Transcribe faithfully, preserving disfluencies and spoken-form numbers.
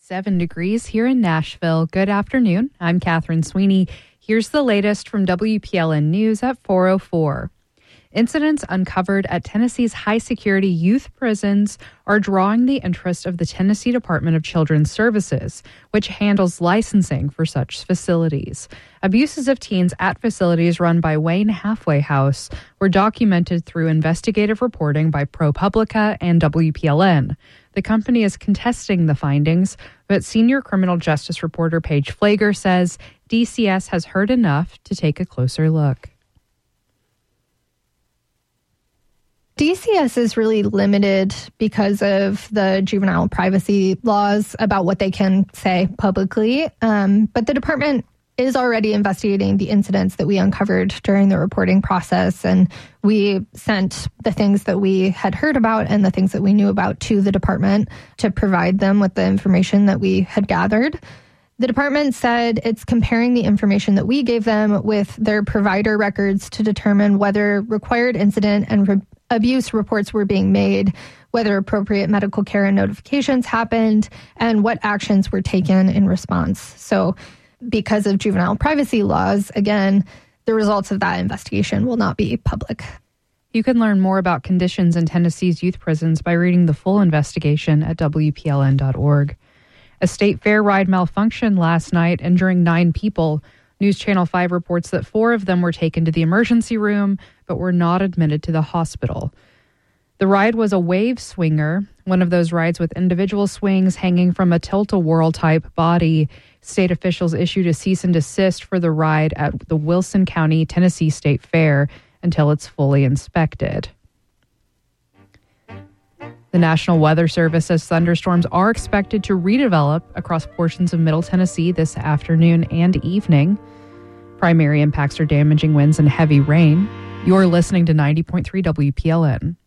Seven degrees here in Nashville. Good afternoon. I'm Catherine Sweeney. Here's the latest from W P L N News at four oh four. Incidents uncovered at Tennessee's high-security youth prisons are drawing the interest of the Tennessee Department of Children's Services, which handles licensing for such facilities. Abuses of teens at facilities run by Wayne Halfway House were documented through investigative reporting by ProPublica and W P L N. The company is contesting the findings, but senior criminal justice reporter Paige Flager says D C S has heard enough to take a closer look. D C S is really limited because of the juvenile privacy laws about what they can say publicly. Um, but the department is already investigating the incidents that we uncovered during the reporting process. And we sent the things that we had heard about and the things that we knew about to the department to provide them with the information that we had gathered. The department said it's comparing the information that we gave them with their provider records to determine whether required incident and re- abuse reports were being made, whether appropriate medical care and notifications happened, and what actions were taken in response. So because of juvenile privacy laws, again, the results of that investigation will not be public. You can learn more about conditions in Tennessee's youth prisons by reading the full investigation at W P L N dot org. A state fair ride malfunctioned last night, injuring nine people. News Channel five reports that four of them were taken to the emergency room, but were not admitted to the hospital. The ride was a wave swinger, one of those rides with individual swings hanging from a tilt-a-whirl type body. State officials issued a cease and desist for the ride at the Wilson County, Tennessee State Fair until it's fully inspected. The National Weather Service says thunderstorms are expected to redevelop across portions of Middle Tennessee this afternoon and evening. Primary impacts are damaging winds and heavy rain. You're listening to ninety point three W P L N.